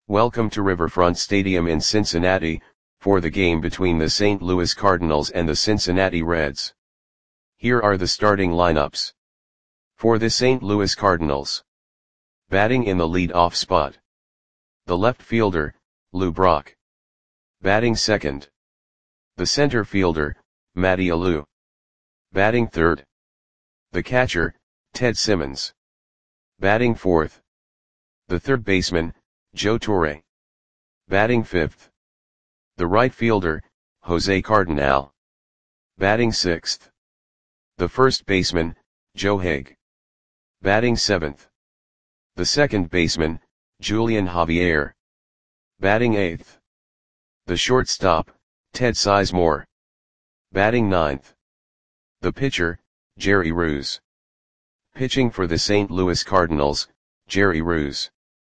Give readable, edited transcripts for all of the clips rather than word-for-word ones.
Welcome to Riverfront Stadium in Cincinnati, for the game between the St. Louis Cardinals and the Cincinnati Reds. Here are the starting lineups. For the St. Louis Cardinals. Batting in the lead-off spot. The left fielder, Lou Brock. Batting second. The center fielder, Matty Alou. Batting third. The catcher, Ted Simmons. Batting fourth. The third baseman, Joe Torre. Batting fifth. The right fielder, Jose Cardinal. Batting sixth. The first baseman, Joe Haig. Batting seventh. The second baseman, Julian Javier. Batting eighth. The shortstop, Ted Sizemore. Batting ninth. The pitcher, Jerry Ruse. Pitching for the St. Louis Cardinals, Jerry Ruse.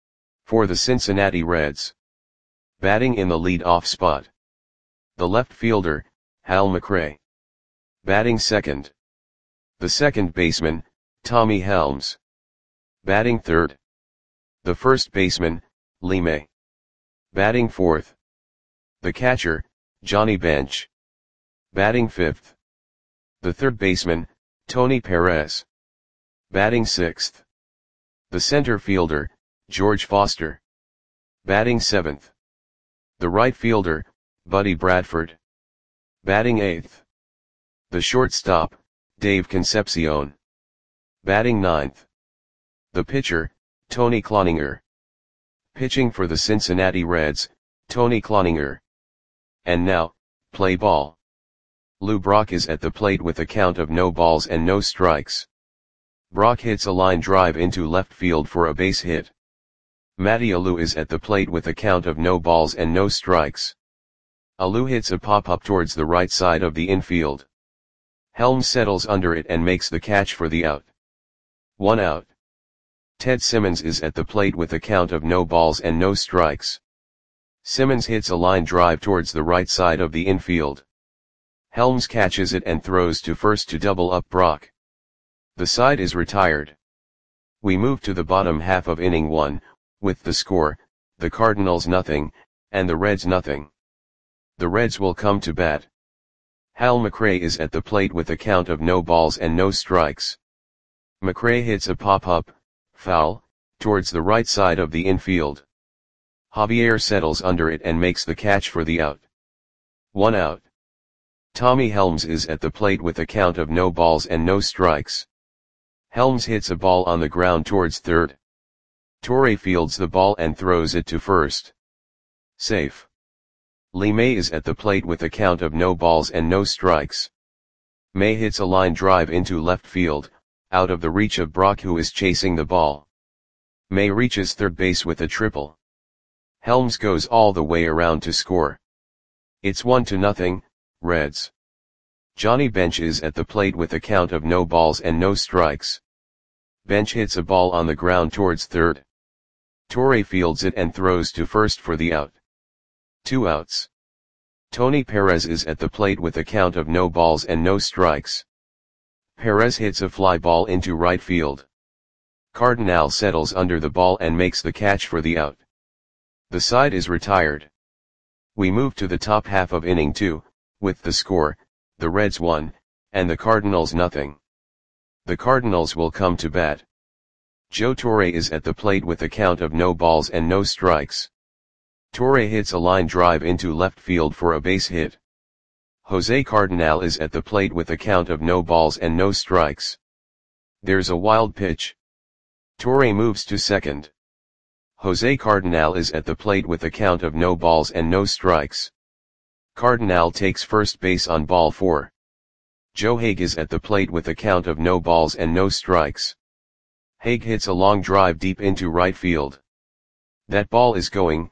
For the Cincinnati Reds. Batting in the lead-off spot. The left fielder, Hal McRae. Batting second. The second baseman, Tommy Helms. Batting third. The first baseman, Lee May. Batting fourth. The catcher, Johnny Bench. Batting fifth. The third baseman, Tony Perez. Batting sixth. The center fielder, George Foster. Batting seventh. The right fielder, Buddy Bradford. Batting eighth. The shortstop, Dave Concepcion. Batting ninth. The pitcher, Tony Cloninger. Pitching for the Cincinnati Reds, Tony Cloninger. And now, play ball. Lou Brock is at the plate with a count of no balls and no strikes. Brock hits a line drive into left field for a base hit. Matty Alou is at the plate with a count of no balls and no strikes. Alou hits a pop-up towards the right side of the infield. Helms settles under it and makes the catch for the out. 1 out. Ted Simmons is at the plate with a count of no balls and no strikes. Simmons hits a line drive towards the right side of the infield. Helms catches it and throws to first to double up Brock. The side is retired. We move to the bottom half of inning 1, with the score, the Cardinals nothing, and the Reds nothing. The Reds will come to bat. Hal McRae is at the plate with a count of no balls and no strikes. McRae hits a pop-up, foul, towards the right side of the infield. Javier settles under it and makes the catch for the out. 1 out. Tommy Helms is at the plate with a count of no balls and no strikes. Helms hits a ball on the ground towards third. Torre fields the ball and throws it to first. Safe. Lee May is at the plate with a count of no balls and no strikes. May hits a line drive into left field, out of the reach of Brock, who is chasing the ball. May reaches third base with a triple. Helms goes all the way around to score. It's 1-0, Reds. Johnny Bench is at the plate with a count of no balls and no strikes. Bench hits a ball on the ground towards third. Torre fields it and throws to first for the out. 2 outs. Tony Perez is at the plate with a count of no balls and no strikes. Perez hits a fly ball into right field. Cardinal settles under the ball and makes the catch for the out. The side is retired. We move to the top half of inning 2, with the score, the Reds 1, and the Cardinals nothing. The Cardinals will come to bat. Joe Torre is at the plate with a count of no balls and no strikes. Torre hits a line drive into left field for a base hit. Jose Cardinal is at the plate with a count of no balls and no strikes. There's a wild pitch. Torre moves to second. Jose Cardinal is at the plate with a count of no balls and no strikes. Cardinal takes first base on ball 4. Joe Haig is at the plate with a count of no balls and no strikes. Haig hits a long drive deep into right field. That ball is gone.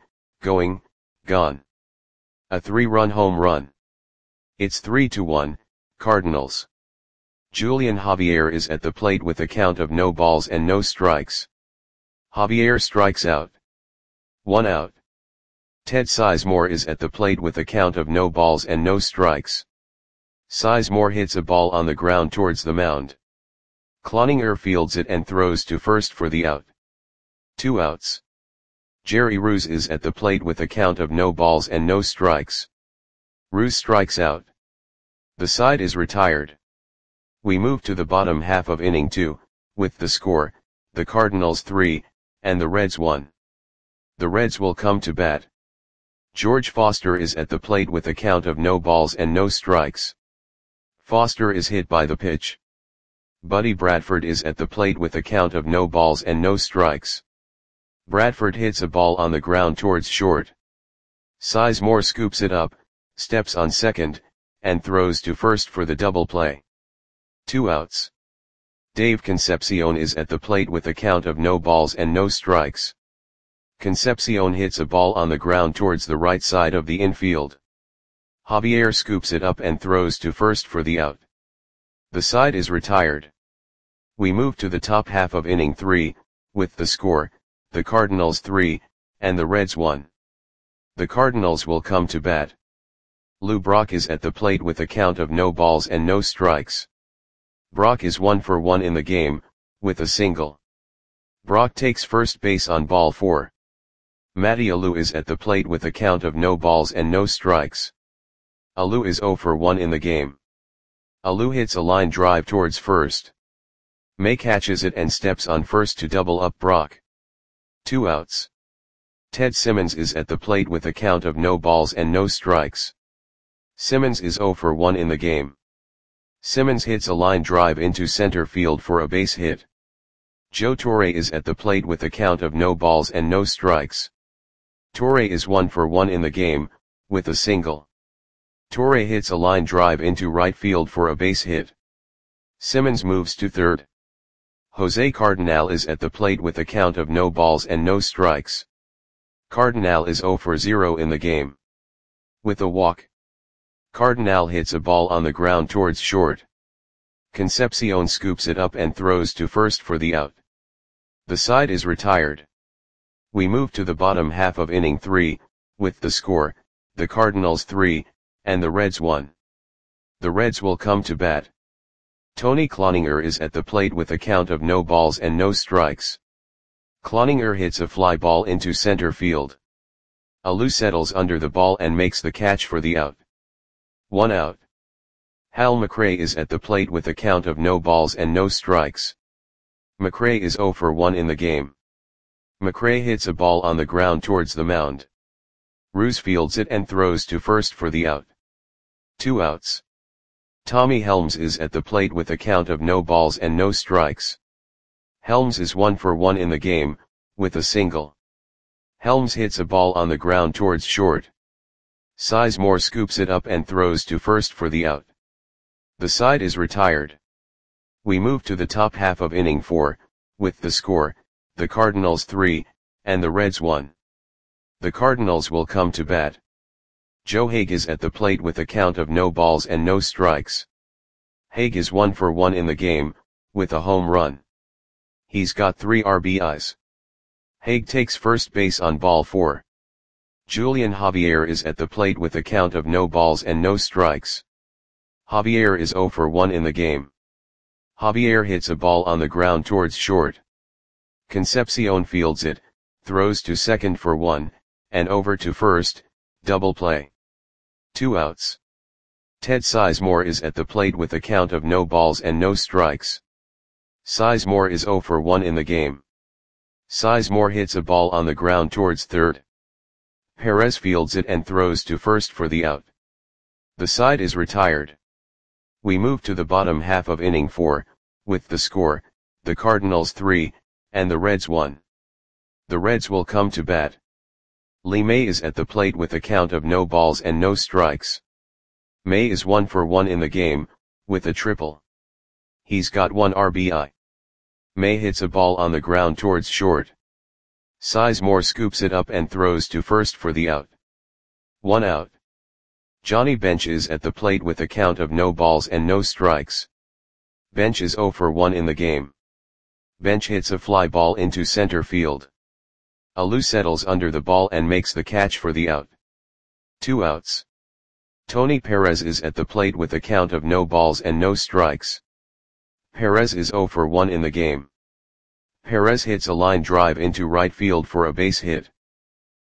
A 3-run home run. It's 3-1, Cardinals. Julian Javier is at the plate with a count of no balls and no strikes. Javier strikes out. 1 out. Ted Sizemore is at the plate with a count of no balls and no strikes. Sizemore hits a ball on the ground towards the mound. Cloninger fields it and throws to first for the out. 2 outs. Jerry Ruse is at the plate with a count of no balls and no strikes. Ruse strikes out. The side is retired. We move to the bottom half of inning 2, with the score, the Cardinals 3, and the Reds 1. The Reds will come to bat. George Foster is at the plate with a count of no balls and no strikes. Foster is hit by the pitch. Buddy Bradford is at the plate with a count of no balls and no strikes. Bradford hits a ball on the ground towards short. Sizemore scoops it up, steps on second, and throws to first for the double play. 2 outs. Dave Concepcion is at the plate with a count of no balls and no strikes. Concepcion hits a ball on the ground towards the right side of the infield. Javier scoops it up and throws to first for the out. The side is retired. We move to the top half of inning 3, with the score, the Cardinals 3, and the Reds 1. The Cardinals will come to bat. Lou Brock is at the plate with a count of no balls and no strikes. Brock is 1 for 1 in the game, with a single. Brock takes first base on ball 4. Matty Alou is at the plate with a count of no balls and no strikes. Alou is 0 for 1 in the game. Alou hits a line drive towards first. May catches it and steps on first to double up Brock. 2 outs. Ted Simmons is at the plate with a count of no balls and no strikes. Simmons is 0 for 1 in the game. Simmons hits a line drive into center field for a base hit. Joe Torre is at the plate with a count of no balls and no strikes. Torre is 1 for 1 in the game, with a single. Torre hits a line drive into right field for a base hit. Simmons moves to third. Jose Cardinal is at the plate with a count of no balls and no strikes. Cardinal is 0 for 0 in the game. With a walk. Cardinal hits a ball on the ground towards short. Concepcion scoops it up and throws to first for the out. The side is retired. We move to the bottom half of inning 3, with the score, the Cardinals 3, and the Reds 1. The Reds will come to bat. Tony Cloninger is at the plate with a count of no balls and no strikes. Cloninger hits a fly ball into center field. Alou settles under the ball and makes the catch for the out. 1 out. Hal McRae is at the plate with a count of no balls and no strikes. McRae is 0 for 1 in the game. McRae hits a ball on the ground towards the mound. Ruse fields it and throws to first for the out. 2 outs. Tommy Helms is at the plate with a count of no balls and no strikes. Helms is 1 for 1 in the game, with a single. Helms hits a ball on the ground towards short. Sizemore scoops it up and throws to first for the out. The side is retired. We move to the top half of inning 4, with the score, the Cardinals 3, and the Reds 1. The Cardinals will come to bat. Joe Hague is at the plate with a count of no balls and no strikes. Hague is 1 for 1 in the game, with a home run. He's got 3 RBIs. Hague takes first base on ball 4. Julian Javier is at the plate with a count of no balls and no strikes. Javier is 0 for 1 in the game. Javier hits a ball on the ground towards short. Concepcion fields it, throws to second for 1, and over to first, double play. 2 outs. Ted Sizemore is at the plate with a count of no balls and no strikes. Sizemore is 0 for 1 in the game. Sizemore hits a ball on the ground towards third. Perez fields it and throws to first for the out. The side is retired. We move to the bottom half of inning 4, with the score, the Cardinals 3, and the Reds 1. The Reds will come to bat. Lee May is at the plate with a count of no balls and no strikes. May is 1 for 1 in the game, with a triple. He's got 1 RBI. May hits a ball on the ground towards short. Sizemore scoops it up and throws to first for the out. 1 out. Johnny Bench is at the plate with a count of no balls and no strikes. Bench is 0 for 1 in the game. Bench hits a fly ball into center field. Alou settles under the ball and makes the catch for the out. 2 outs. Tony Perez is at the plate with a count of no balls and no strikes. Perez is 0 for 1 in the game. Perez hits a line drive into right field for a base hit.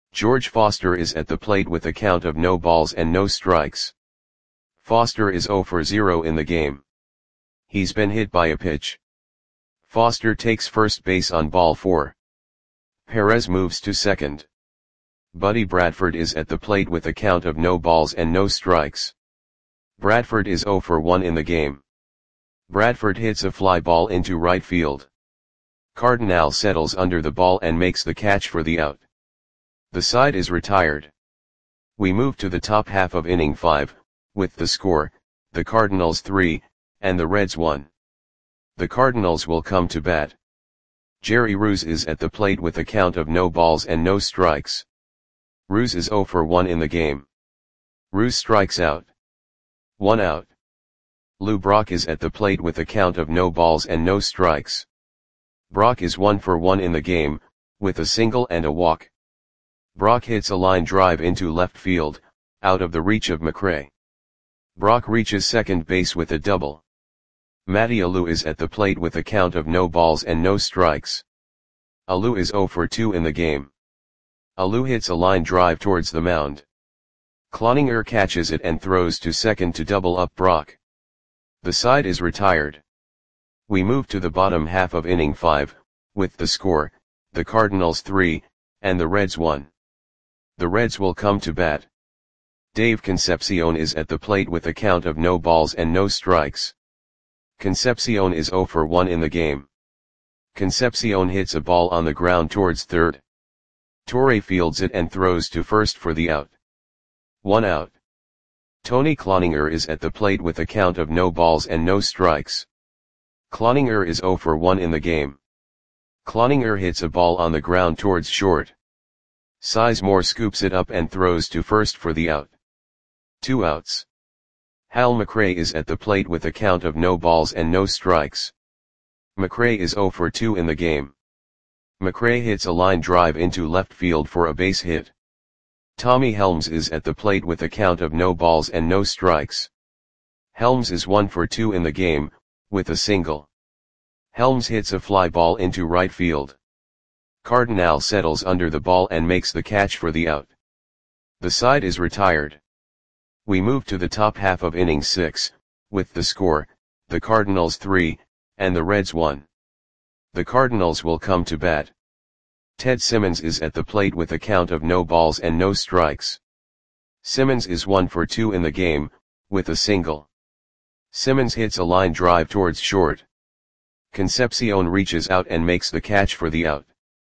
George Foster is at the plate with a count of no balls and no strikes. Foster is 0 for 0 in the game. He's been hit by a pitch. Foster takes first base on ball 4. Perez moves to second. Buddy Bradford is at the plate with a count of no balls and no strikes. Bradford is 0 for 1 in the game. Bradford hits a fly ball into right field. Cardinal settles under the ball and makes the catch for the out. The side is retired. We move to the top half of inning 5, with the score, the Cardinals 3, and the Reds 1. The Cardinals will come to bat. Jerry Ruse is at the plate with a count of no balls and no strikes. Ruse is 0 for 1 in the game. Ruse strikes out. 1 out. Lou Brock is at the plate with a count of no balls and no strikes. Brock is 1 for 1 in the game, with a single and a walk. Brock hits a line drive into left field, out of the reach of McRae. Brock reaches second base with a double. Matty Alou is at the plate with a count of no balls and no strikes. Alou is 0 for 2 in the game. Alou hits a line drive towards the mound. Cloninger catches it and throws to second to double up Brock. The side is retired. We move to the bottom half of inning 5, with the score, the Cardinals 3, and the Reds 1. The Reds will come to bat. Dave Concepcion is at the plate with a count of no balls and no strikes. Concepcion is 0 for 1 in the game. Concepcion hits a ball on the ground towards third. Torre fields it and throws to first for the out. 1 out. Tony Cloninger is at the plate with a count of no balls and no strikes. Cloninger is 0 for 1 in the game. Cloninger hits a ball on the ground towards short. Sizemore scoops it up and throws to first for the out. 2 outs. Hal McRae is at the plate with a count of no balls and no strikes. McRae is 0 for 2 in the game. McRae hits a line drive into left field for a base hit. Tommy Helms is at the plate with a count of no balls and no strikes. Helms is 1 for 2 in the game, with a single. Helms hits a fly ball into right field. Cardinal settles under the ball and makes the catch for the out. The side is retired. We move to the top half of inning 6, with the score, the Cardinals 3, and the Reds 1. The Cardinals will come to bat. Ted Simmons is at the plate with a count of no balls and no strikes. Simmons is 1 for 2 in the game, with a single. Simmons hits a line drive towards short. Concepcion reaches out and makes the catch for the out.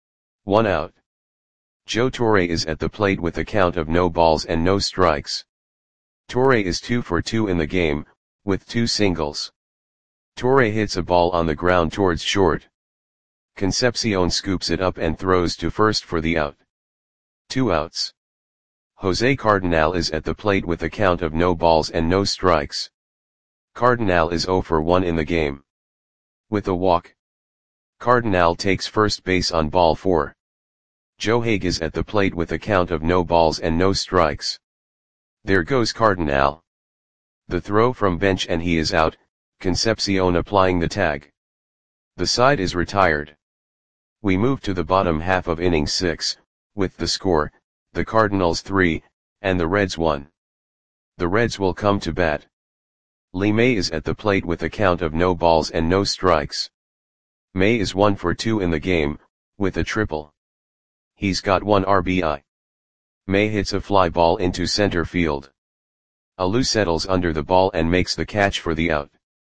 1 out. Joe Torre is at the plate with a count of no balls and no strikes. Torre is 2 for 2 in the game, with 2 singles. Torre hits a ball on the ground towards short. Concepcion scoops it up and throws to first for the out. 2 outs. Jose Cardinal is at the plate with a count of no balls and no strikes. Cardinal is 0 for 1 in the game. With a walk. Cardinal takes first base on ball 4. Joe Hague is at the plate with a count of no balls and no strikes. There goes Cardinal. The throw from bench and he is out, Concepcion applying the tag. The side is retired. We move to the bottom half of inning 6, with the score, the Cardinals 3, and the Reds 1. The Reds will come to bat. Lee May is at the plate with a count of no balls and no strikes. May is 1 for 2 in the game, with a triple. He's got 1 RBI. May hits a fly ball into center field. Alou settles under the ball and makes the catch for the out.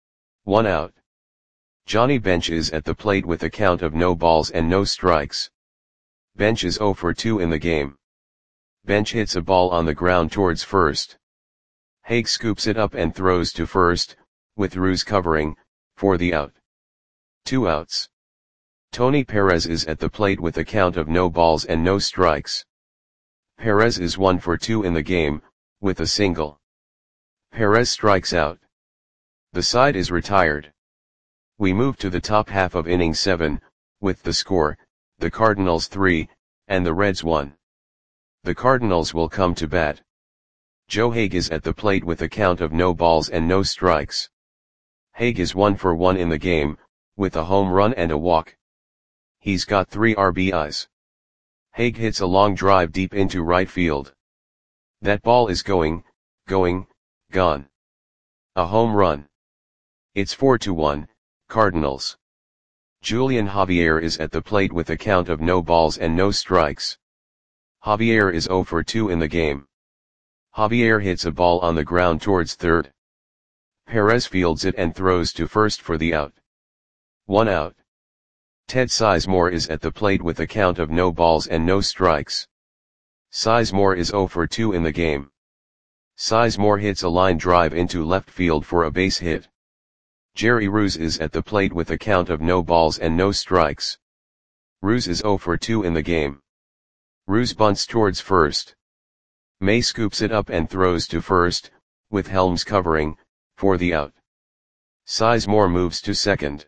1 out. Johnny Bench is at the plate with a count of no balls and no strikes. Bench is 0 for 2 in the game. Bench hits a ball on the ground towards first. Hague scoops it up and throws to first, with Ruse covering, for the out. 2 outs. Tony Perez is at the plate with a count of no balls and no strikes. Perez is 1 for 2 in the game, with a single. Perez strikes out. The side is retired. We move to the top half of inning 7, with the score, the Cardinals 3, and the Reds 1. The Cardinals will come to bat. Joe Hague is at the plate with a count of no balls and no strikes. Hague is 1 for 1 in the game, with a home run and a walk. He's got 3 RBIs. Hague hits a long drive deep into right field. That ball is gone. A home run. It's 4-1, Cardinals. Julian Javier is at the plate with a count of no balls and no strikes. Javier is 0 for 2 in the game. Javier hits a ball on the ground towards third. Perez fields it and throws to first for the out. 1 out. Ted Sizemore is at the plate with a count of no balls and no strikes. Sizemore is 0 for 2 in the game. Sizemore hits a line drive into left field for a base hit. Jerry Ruse is at the plate with a count of no balls and no strikes. Ruse is 0 for 2 in the game. Ruse bunts towards first. May scoops it up and throws to first, with Helms covering, for the out. Sizemore moves to second.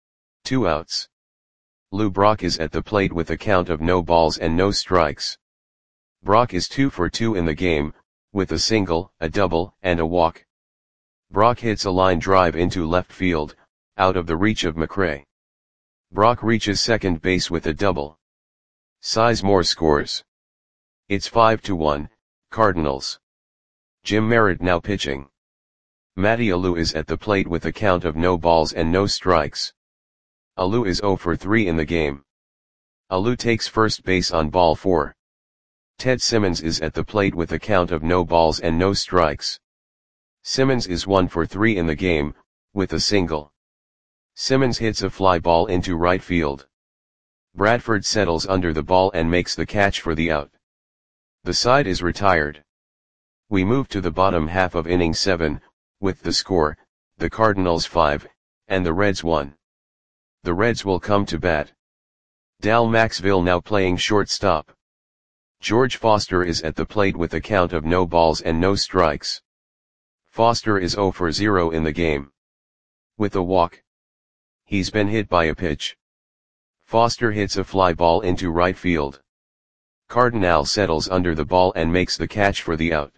2 outs. Lou Brock is at the plate with a count of no balls and no strikes. Brock is 2 for 2 in the game, with a single, a double, and a walk. Brock hits a line drive into left field, out of the reach of McRae. Brock reaches second base with a double. Sizemore scores. It's 5-1, Cardinals. Jim Merritt now pitching. Matty Alou is at the plate with a count of no balls and no strikes. Alou is 0 for 3 in the game. Alou takes first base on ball 4. Ted Simmons is at the plate with a count of no balls and no strikes. Simmons is 1 for 3 in the game, with a single. Simmons hits a fly ball into right field. Bradford settles under the ball and makes the catch for the out. The side is retired. We move to the bottom half of inning 7, with the score, the Cardinals 5, and the Reds 1. The Reds will come to bat. Dal Maxville now playing shortstop. George Foster is at the plate with a count of no balls and no strikes. Foster is 0 for 0 in the game. With a walk. He's been hit by a pitch. Foster hits a fly ball into right field. Cardinal settles under the ball and makes the catch for the out.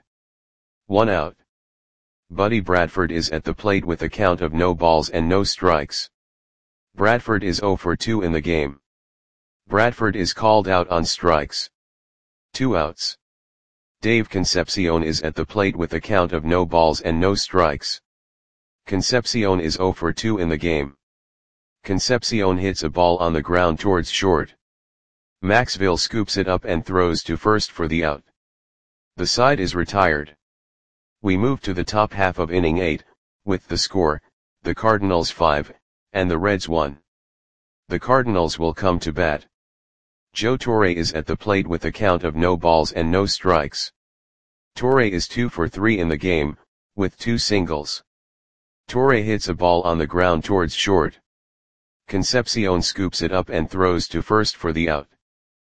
1 out. Buddy Bradford is at the plate with a count of no balls and no strikes. Bradford is 0 for 2 in the game. Bradford is called out on strikes. 2 outs. Dave Concepcion is at the plate with a count of no balls and no strikes. Concepcion is 0 for 2 in the game. Concepcion hits a ball on the ground towards short. Maxville scoops it up and throws to first for the out. The side is retired. We move to the top half of inning 8, with the score, the Cardinals 5, and the Reds 1. The Cardinals will come to bat. Joe Torre is at the plate with a count of no balls and no strikes. Torre is 2 for 3 in the game, with 2 singles. Torre hits a ball on the ground towards short. Concepcion scoops it up and throws to first for the out.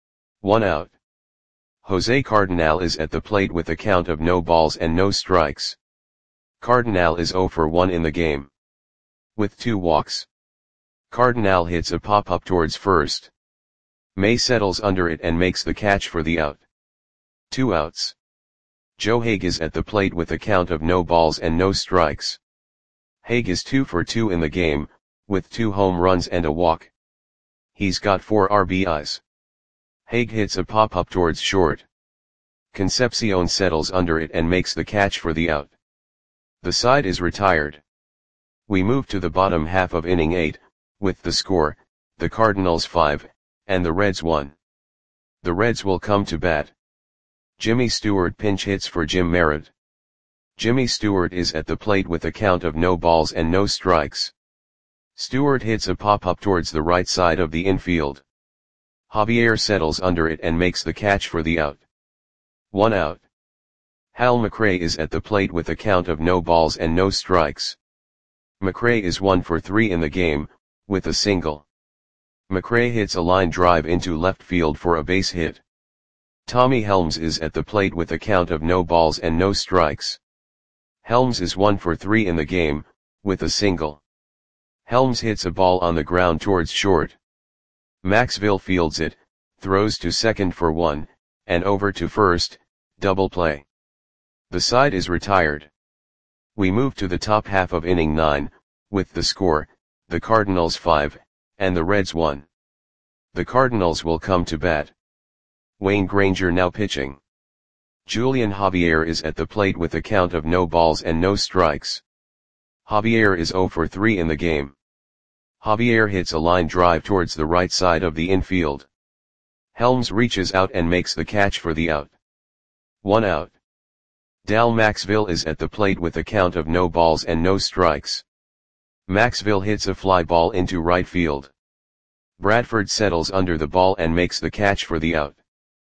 1 out. Jose Cardinal is at the plate with a count of no balls and no strikes. Cardinal is 0 for 1 in the game. With 2 walks. Cardinal hits a pop-up towards first. May settles under it and makes the catch for the out. 2 outs. Joe Hague is at the plate with a count of no balls and no strikes. Hague is 2 for 2 in the game, with 2 home runs and a walk. He's got 4 RBIs. Hague hits a pop-up towards short. Concepcion settles under it and makes the catch for the out. The side is retired. We move to the bottom half of inning 8, with the score, the Cardinals 5, and the Reds 1. The Reds will come to bat. Jimmy Stewart pinch hits for Jim Merritt. Jimmy Stewart is at the plate with a count of no balls and no strikes. Stewart hits a pop-up towards the right side of the infield. Javier settles under it and makes the catch for the out. 1 out. Hal McRae is at the plate with a count of no balls and no strikes. McRae is 1 for 3 in the game, with a single. McRae hits a line drive into left field for a base hit. Tommy Helms is at the plate with a count of no balls and no strikes. Helms is 1 for 3 in the game, with a single. Helms hits a ball on the ground towards short. Maxville fields it, throws to second for 1, and over to first, double play. The side is retired. We move to the top half of inning 9, with the score, the Cardinals 5, and the Reds 1. The Cardinals will come to bat. Wayne Granger now pitching. Julian Javier is at the plate with a count of no balls and no strikes. Javier is 0 for 3 in the game. Javier hits a line drive towards the right side of the infield. Helms reaches out and makes the catch for the out. 1 out. Dal Maxville is at the plate with a count of no balls and no strikes. Maxville hits a fly ball into right field. Bradford settles under the ball and makes the catch for the out.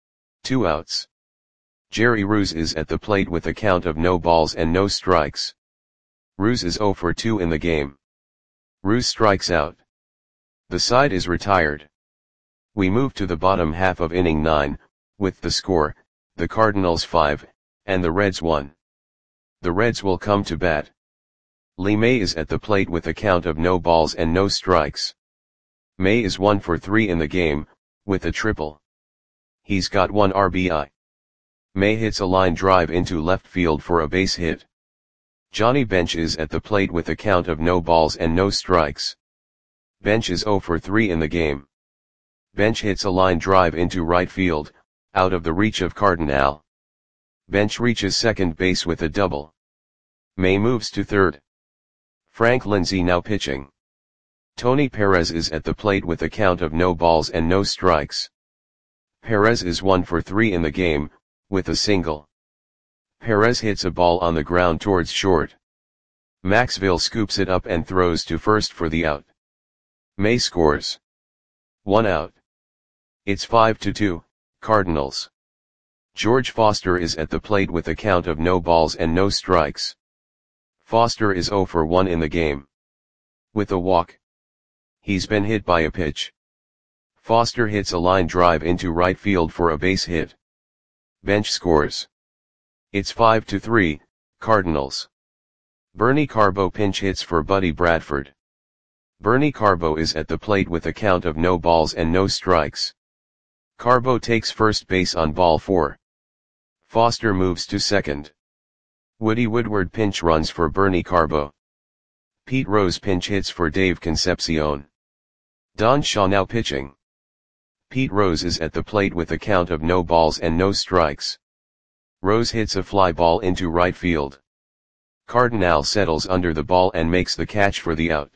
2 outs. Jerry Ruse is at the plate with a count of no balls and no strikes. Ruse is 0 for 2 in the game. Ruse strikes out. The side is retired. We move to the bottom half of inning 9, with the score, the Cardinals 5, and the Reds 1. The Reds will come to bat. Lee May is at the plate with a count of no balls and no strikes. May is 1 for 3 in the game, with a triple. He's got 1 RBI. May hits a line drive into left field for a base hit. Johnny Bench is at the plate with a count of no balls and no strikes. Bench is 0 for 3 in the game. Bench hits a line drive into right field, out of the reach of Cardinal. Bench reaches second base with a double. May moves to third. Frank Lindsay now pitching. Tony Perez is at the plate with a count of no balls and no strikes. Perez is 1 for 3 in the game, with a single. Perez hits a ball on the ground towards short. Maxville scoops it up and throws to first for the out. May scores. 1 out. It's 5-2, Cardinals. George Foster is at the plate with a count of no balls and no strikes. Foster is 0 for 1 in the game. With a walk. He's been hit by a pitch. Foster hits a line drive into right field for a base hit. Bench scores. It's 5-3, Cardinals. Bernie Carbo pinch hits for Buddy Bradford. Bernie Carbo is at the plate with a count of no balls and no strikes. Carbo takes first base on ball 4. Foster moves to second. Woody Woodward pinch runs for Bernie Carbo. Pete Rose pinch hits for Dave Concepcion. Don Shaw now pitching. Pete Rose is at the plate with a count of no balls and no strikes. Rose hits a fly ball into right field. Cardinal settles under the ball and makes the catch for the out.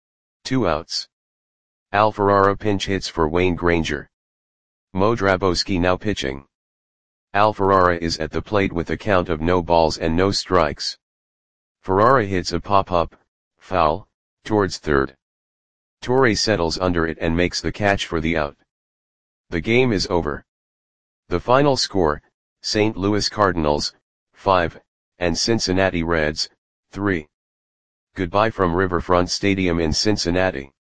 2 outs. Al Ferrara pinch hits for Wayne Granger. Mo Drabowski now pitching. Al Ferrara is at the plate with a count of no balls and no strikes. Ferrara hits a pop-up, foul, towards third. Torre settles under it and makes the catch for the out. The game is over. The final score, St. Louis Cardinals, 5, and Cincinnati Reds, 3. Goodbye from Riverfront Stadium in Cincinnati.